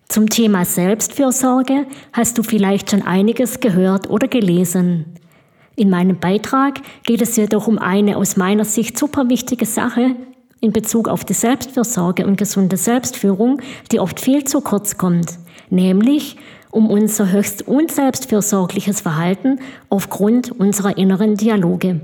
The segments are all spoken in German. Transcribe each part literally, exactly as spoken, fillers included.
Zum Thema Selbstfürsorge hast du vielleicht schon einiges gehört oder gelesen. In meinem Beitrag geht es jedoch um eine aus meiner Sicht super wichtige Sache in Bezug auf die Selbstfürsorge und gesunde Selbstführung, die oft viel zu kurz kommt, nämlich um unser höchst unselbstfürsorgliches Verhalten aufgrund unserer inneren Dialoge.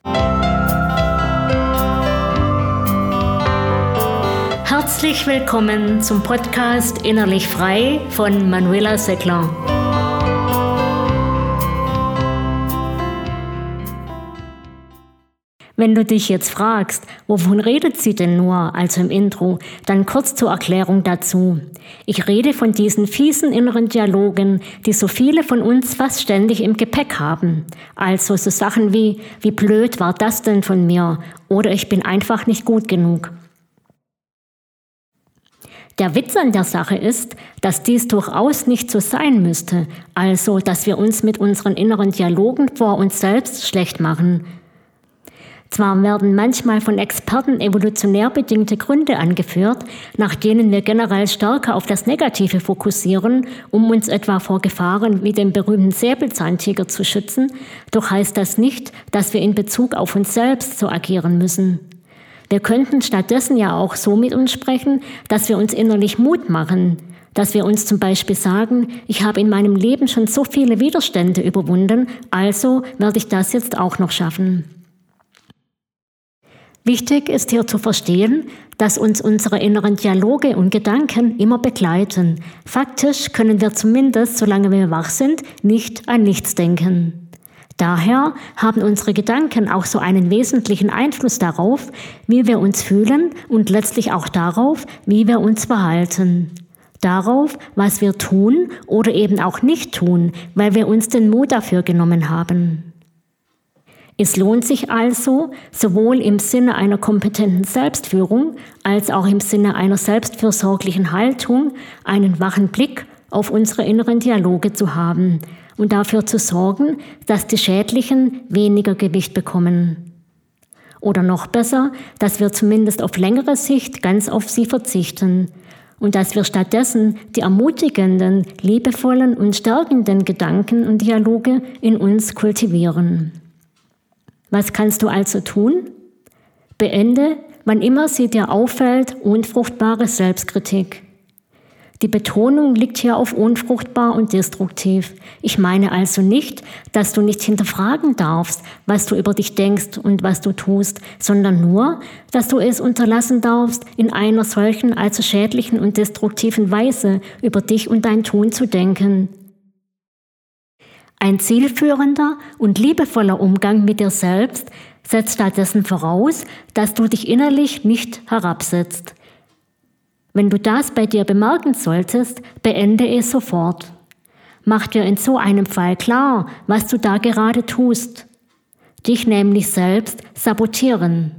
Herzlich willkommen zum Podcast Innerlich Frei von Manuela Seckler. Wenn du dich jetzt fragst, wovon redet sie denn nur, also im Intro, dann kurz zur Erklärung dazu. Ich rede von diesen fiesen inneren Dialogen, die so viele von uns fast ständig im Gepäck haben. Also so Sachen wie, wie blöd war das denn von mir? Oder ich bin einfach nicht gut genug. Der Witz an der Sache ist, dass dies durchaus nicht so sein müsste, also dass wir uns mit unseren inneren Dialogen vor uns selbst schlecht machen. Zwar werden manchmal von Experten evolutionär bedingte Gründe angeführt, nach denen wir generell stärker auf das Negative fokussieren, um uns etwa vor Gefahren wie dem berühmten Säbelzahntiger zu schützen, doch heißt das nicht, dass wir in Bezug auf uns selbst so agieren müssen. Wir könnten stattdessen ja auch so mit uns sprechen, dass wir uns innerlich Mut machen, dass wir uns zum Beispiel sagen, ich habe in meinem Leben schon so viele Widerstände überwunden, also werde ich das jetzt auch noch schaffen. Wichtig ist hier zu verstehen, dass uns unsere inneren Dialoge und Gedanken immer begleiten. Faktisch können wir zumindest, solange wir wach sind, nicht an nichts denken. Daher haben unsere Gedanken auch so einen wesentlichen Einfluss darauf, wie wir uns fühlen und letztlich auch darauf, wie wir uns verhalten. Darauf, was wir tun oder eben auch nicht tun, weil wir uns den Mut dafür genommen haben. Es lohnt sich also, sowohl im Sinne einer kompetenten Selbstführung als auch im Sinne einer selbstfürsorglichen Haltung einen wachen Blick auf unsere inneren Dialoge zu haben und dafür zu sorgen, dass die schädlichen weniger Gewicht bekommen. Oder noch besser, dass wir zumindest auf längere Sicht ganz auf sie verzichten und dass wir stattdessen die ermutigenden, liebevollen und stärkenden Gedanken und Dialoge in uns kultivieren. Was kannst du also tun? Beende, wann immer sie dir auffällt, unfruchtbare Selbstkritik. Die Betonung liegt hier auf unfruchtbar und destruktiv. Ich meine also nicht, dass du nicht hinterfragen darfst, was du über dich denkst und was du tust, sondern nur, dass du es unterlassen darfst, in einer solchen, also schädlichen und destruktiven Weise über dich und dein Tun zu denken. Ein zielführender und liebevoller Umgang mit dir selbst setzt stattdessen voraus, dass du dich innerlich nicht herabsetzt. Wenn du das bei dir bemerken solltest, beende es sofort. Mach dir in so einem Fall klar, was du da gerade tust. Dich nämlich selbst sabotieren.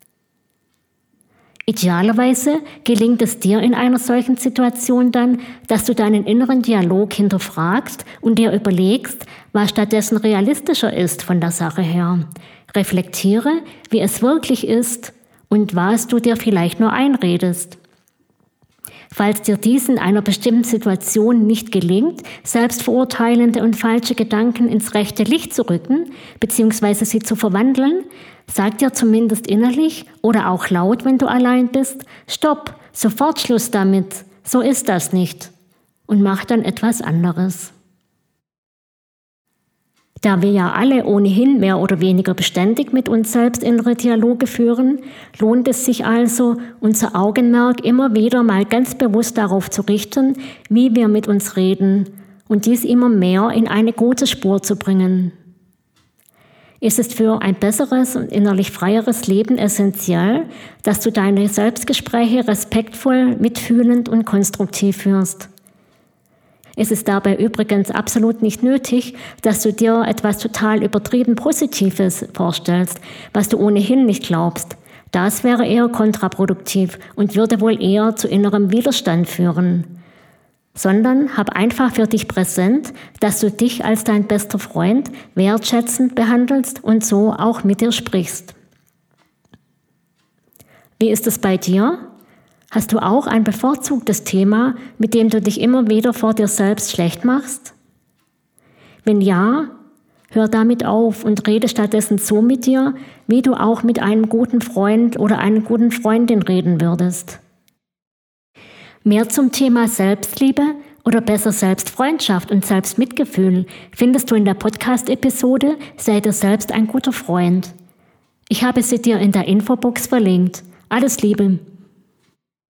Idealerweise gelingt es dir in einer solchen Situation dann, dass du deinen inneren Dialog hinterfragst und dir überlegst, was stattdessen realistischer ist von der Sache her. Reflektiere, wie es wirklich ist und was du dir vielleicht nur einredest. Falls dir dies in einer bestimmten Situation nicht gelingt, selbstverurteilende und falsche Gedanken ins rechte Licht zu rücken bzw. sie zu verwandeln, sag dir zumindest innerlich oder auch laut, wenn du allein bist, stopp, sofort Schluss damit, so ist das nicht und mach dann etwas anderes. Da wir ja alle ohnehin mehr oder weniger beständig mit uns selbst innere Dialoge führen, lohnt es sich also, unser Augenmerk immer wieder mal ganz bewusst darauf zu richten, wie wir mit uns reden und dies immer mehr in eine gute Spur zu bringen. Es ist für ein besseres und innerlich freieres Leben essentiell, dass du deine Selbstgespräche respektvoll, mitfühlend und konstruktiv führst. Es ist dabei übrigens absolut nicht nötig, dass du dir etwas total übertrieben Positives vorstellst, was du ohnehin nicht glaubst. Das wäre eher kontraproduktiv und würde wohl eher zu innerem Widerstand führen. Sondern hab einfach für dich präsent, dass du dich als dein bester Freund wertschätzend behandelst und so auch mit dir sprichst. Wie ist es bei dir? Hast du auch ein bevorzugtes Thema, mit dem du dich immer wieder vor dir selbst schlecht machst? Wenn ja, hör damit auf und rede stattdessen so mit dir, wie du auch mit einem guten Freund oder einer guten Freundin reden würdest. Mehr zum Thema Selbstliebe oder besser Selbstfreundschaft und Selbstmitgefühl findest du in der Podcast-Episode Sei dir selbst ein guter Freund. Ich habe sie dir in der Infobox verlinkt. Alles Liebe!